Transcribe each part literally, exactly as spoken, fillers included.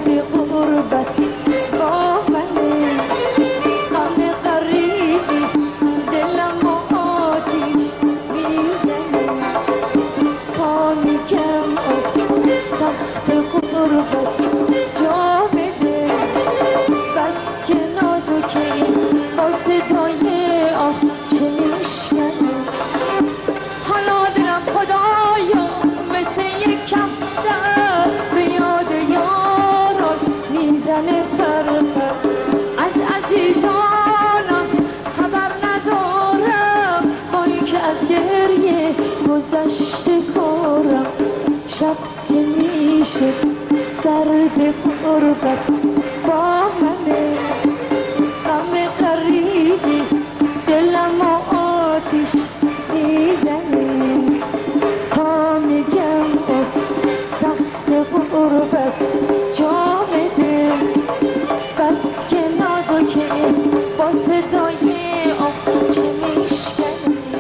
غربت با منه، غم غریبی دلم و آتیش میزنه، تا میگم سخت غربت جا بده، بس که نازکه با صدای آه چه میشکنه. حالا دلم خدایا مثل یک کفتر به یاد یاران میزنه پرپر، از عزیزانم خبر ندارم، با اینکه از گریه گذشته کارم، شب که میشه درد غربت با منه، غم غریبی دلم و آتیش میزنه، تا میگم سخت غربت جا بده، بس که نازکه با صدای آه چه میشکنه.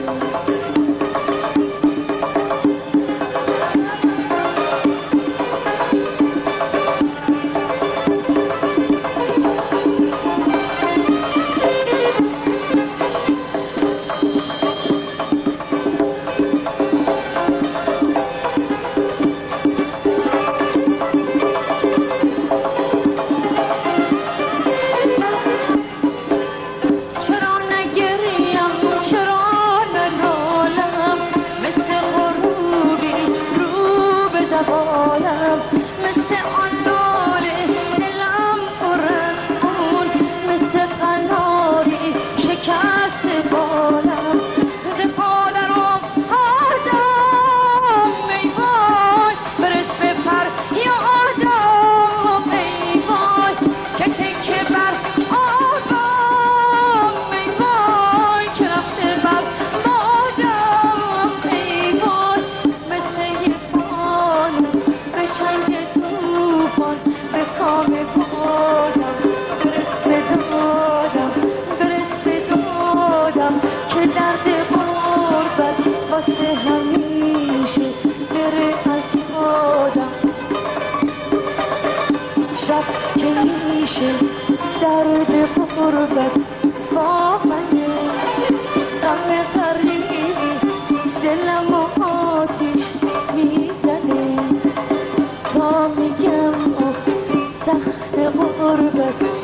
درد غربت با منه، غم غریبی دلم و آتیش میزنه، تا میگم سخت غربت